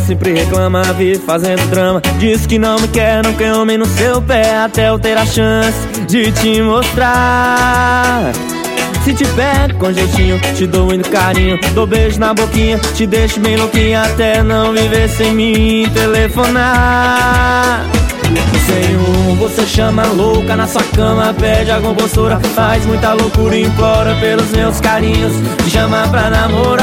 sempre reclama, vive fazendo drama. Diz que não me quer, não quer homem no seu pé, até eu ter a chance de te mostrar. Se te pego com jeitinho, te dou muito carinho, dou beijo na boquinha, te deixo bem louquinha, até não viver sem mim telefonar. Sem rumo você chama louca na sua cama, pede a compostura, faz muita loucura, implora pelos meus carinhos, te chama pra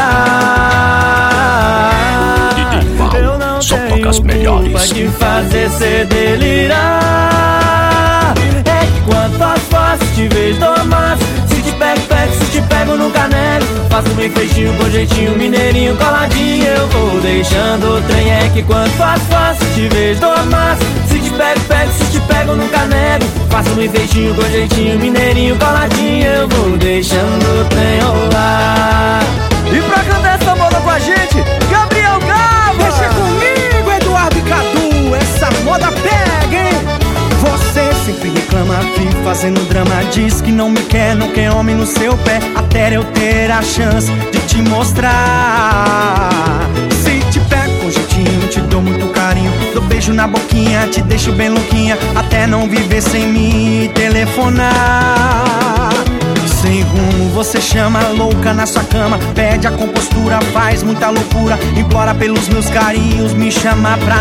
namorar. Eu não tenho culpa de fazer cê delirar. É que quando faço, te vejo dou amasso. Se te pego, se te pego no caneco, faço bem feitinho, com jeitinho, mineirinho, coladinho, eu vou deixando o trem. É que quando faço, te vejo dou amasso. Se te pego, se te pego no caneco, faço bem feitinho, com jeitinho, mineirinho, coladinho, eu vou deixando o trem rolar. E pra cantar essa moda com a gente, Gabriel Gava. Deixa comigo, Eduardo e Cadu, essa moda pega, hein? Você sempre reclama, vive fazendo drama, diz que não me quer, não quer homem no seu pé, até eu ter a chance de te mostrar. Se te pego com jeitinho, te dou muito carinho, dou beijo na boquinha, te deixo bem louquinha, até não viver sem me telefonar. Sem rumo você chama louca na sua cama, pede a compostura, faz muita loucura, implora pelos meus carinhos, me chama pra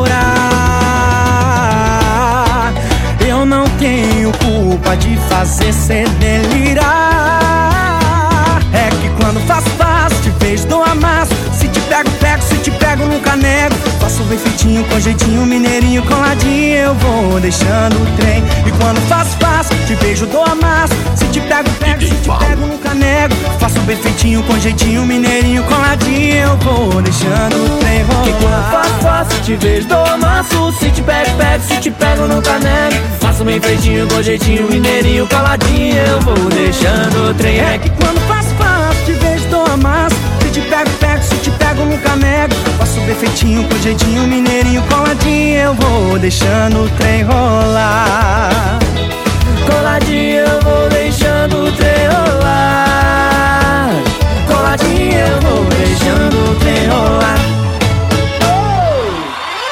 namorar. Eu não tenho culpa de fazer cê delirar. É que quando faço, te vejo dou amasso. Se te pego, se te pego nunca nego. Faço bem feitinho, com jeitinho, mineirinho, coladinho, eu vou deixando o trem. E quando faço, te vejo dou amasso. Se te pego, se te pego nunca nego. Faço bem feitinho, com jeitinho, mineirinho, coladinho, eu vou deixando o trem rolar. Que quando faço, te vejo dou amasso. Se te pego, se te pego nunca nego. Faço bem feitinho, com jeitinho, mineirinho, coladinho, eu vou deixando o trem. É que quando faço, te vejo dou amasso. Se te pego, se te pego nunca nego. Faço bem feitinho, com jeitinho, mineirinho, coladinho, eu vou deixando o trem rolar.